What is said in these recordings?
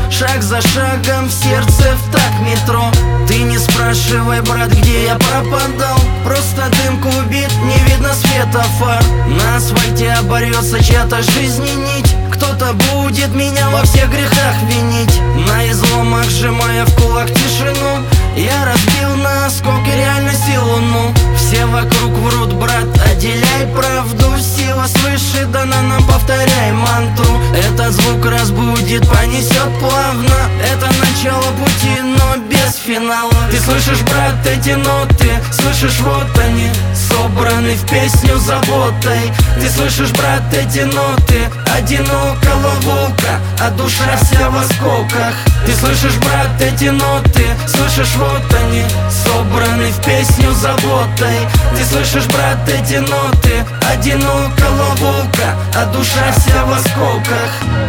шаг за шагом, в сердце в так метро. Ты не спрашивай, брат, где я пропадал, просто дым клубит, не видно света фар. На асфальте оборется чья-то жизни нить, кто-то будет меня во всех грехах винить. На изломах, сжимая в кулак тишину, я разбил на осколки реальности луну. Все вокруг врут, брат, отделяй правду. Сила свыше дана нам, повторяй мантру. Этот звук разбудит, понесет плавно. Это начало пути, но без финала. Ты слышишь, брат, эти ноты? Слышишь, вот они, собраны в песню заботой. Ты слышишь, брат, эти ноты? Одинокого волка, а душа вся в осколках. Ты слышишь, брат, эти ноты? Слышишь, вот они, собраны в песню заботой. Ты слышишь, брат, эти ноты? Одинокого волка, а душа вся в осколках.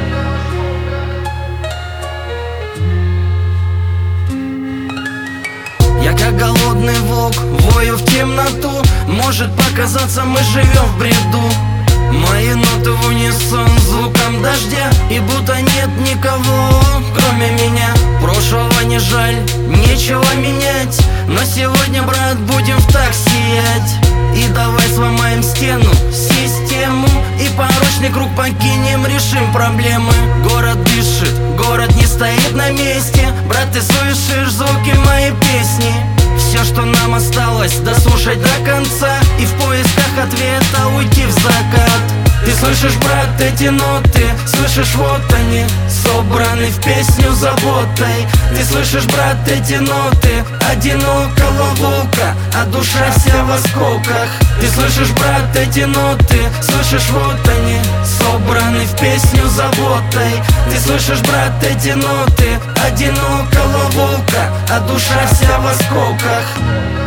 Я как голодный волк, вою в темноту. Может показаться, мы живем в бреду. Мои ноты в унисон звуком дождя, и будто нет никого, кроме меня. Прошлого не жаль, нечего менять, но сегодня, брат, будем в так сиять. И давай сломаем стену, систему, и порочный круг покинем, решим проблемы. Город дышит, город не стоит на месте. Брат, ты слышишь звуки моей песни? Все, что нам осталось, дослушать до конца, и в поисках ответа уйти в закат. Ты слышишь, брат, эти ноты? Слышишь, вот они, собраны в песню заботой. Ты слышишь, брат, эти ноты? Одинокого волка, а душа вся в осколках. Ты слышишь, брат, эти ноты? Слышишь, вот они, собраны в песню заботой. Ты слышишь, брат, эти ноты? Одинокого волка, а душа вся в осколках.